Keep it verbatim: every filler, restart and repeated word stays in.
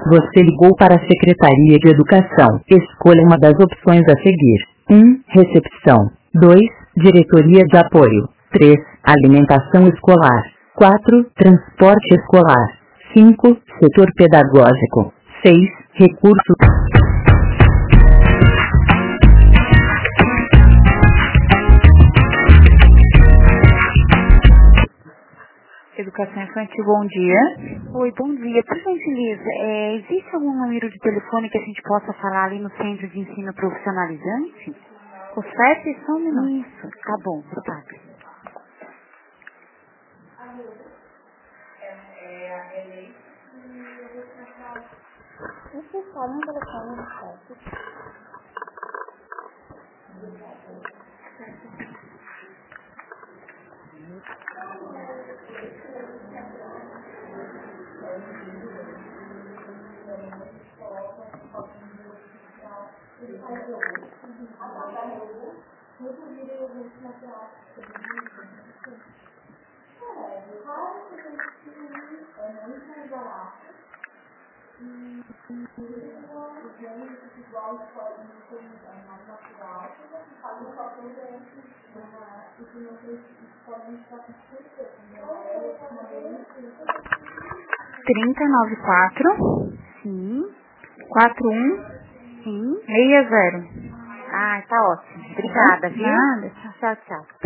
Você ligou para a Secretaria de Educação. Escolha uma das opções a seguir. um. Recepção. dois. Diretoria de Apoio. três. Alimentação escolar. quatro. Transporte escolar. cinco. Setor pedagógico. seis. Recursos. Educação Infantil, bom dia. Oi, bom dia. Por gentileza, é, existe algum número de telefone que a gente possa falar ali no Centro de Ensino Profissionalizante? O sete, só um minuto. Isso, tá bom, obrigada. Você fala no telefone no sete. Trinta noventa e quatro, Sim, quarenta e um, sim. sessenta. Ah, tá ótimo. Obrigada, viu? Nada. Tchau, tchau.